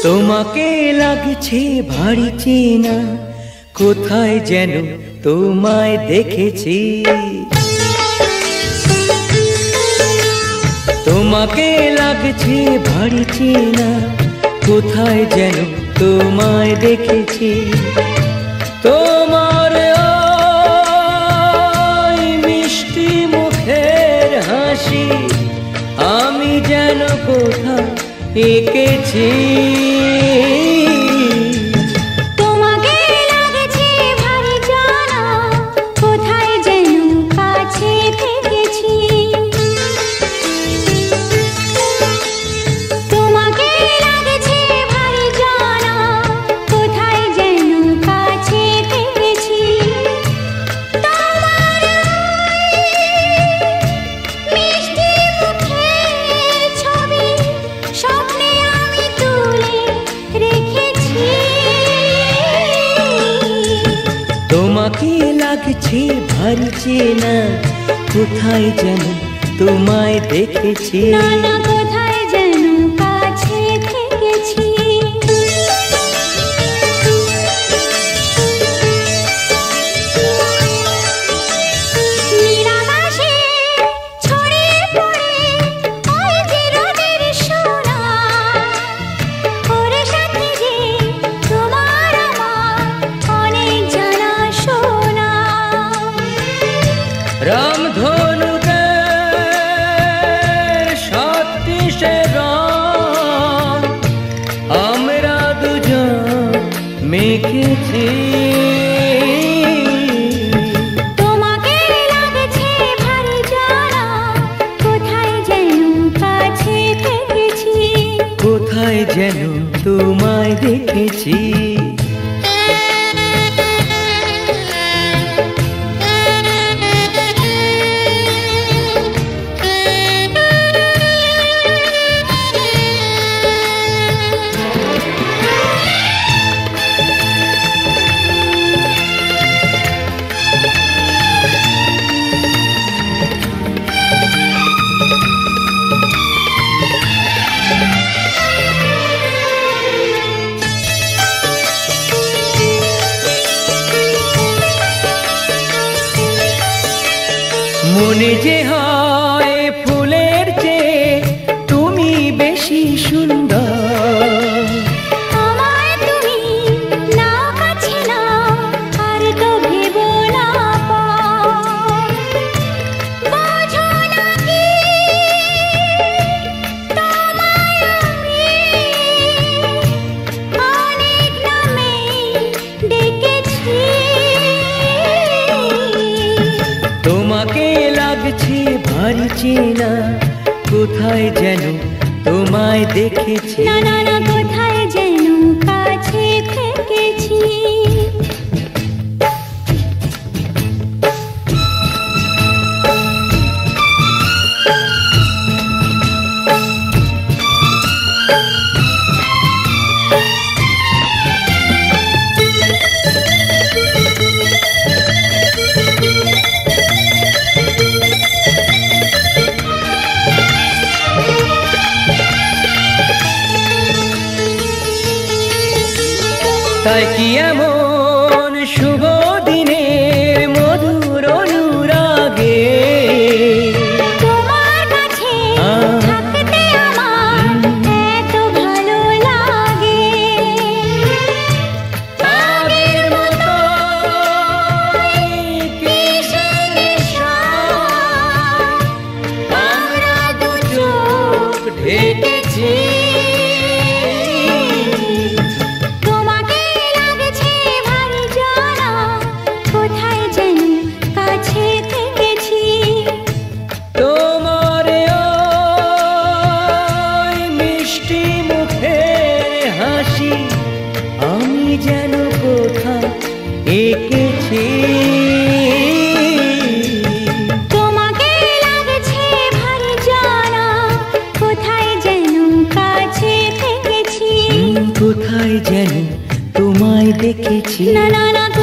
তোমাকে লাগছে ভারী চেনা, কোথায় যেন তোমায় দেখেছি। তোমাকে লাগছে ভারী চেনা, কোথায় যেন তোমায় দেখেছি। তোমার ওই মিষ্টি মুখের হাসি আমি যেন কোথায় এঁকেছি। তোমাকে লাগছে ভারী জানা, কোথায় যেন কাছে থেকেছি। তোমাকে লাগছে ভারী জানা, কোথায় যেন কাছে থেকেছি। তোমার মিষ্টি মুখের ছবি স্বপ্নে আমি তুলে রেখেছি। তোমাকে লাগছে ভারী চেনা, কোথায় যেন তোমায় দেখেছি। না না কোথায় যেন কাছে থেকেছি। নীলাকাশে ছড়িয়ে পড়ে ওই যে রোদের সোনা, ওর সাথে যে তোমার আমার অনেক জানা শোনা। রামধনুকে সাতটিশে রং আমরা দুজন মেখেছি। তোমাকে লাগছে ভারী জানা, কোথায় যেন কাছে থেকেছি। কোথায় যেন তোমায় দেখেছি। মনে যে হয় ফুলের চেয়ে তুমি বেশি সুন্দর। আমায় তুমি নাও কাছে নাও, আর তো ভেবো না পর। বোঝো না কি তোমায় আমি অনেক নামে ডেকেছি। তোমাকে লাগছে ভারী চেনা, কোথায় যেন তোমায় দেখেছি। না না না কোথায় যেন কাছে থেকেছি। তাই কি এমন শুভ দিনের মধুর অনুরাগে তোমার কাছে থাকতে আমার এত ভালো লাগে। আগের মতো কিসে নেশা, আমরা দু চোখ ঢেকেছি। তোমাকে লাগছে ভারী জানা, কোথায় যেন কাছে থেকেছি। তোমার ওই মিষ্টি মুখের হাসি আমি যেন কোথায় এঁকেছি। তোমাকে লাগছে ভারী জানা, কোথায় যেন কাছে থেকেছি। কোথায় যেন তোমায় দেখেছি। না না না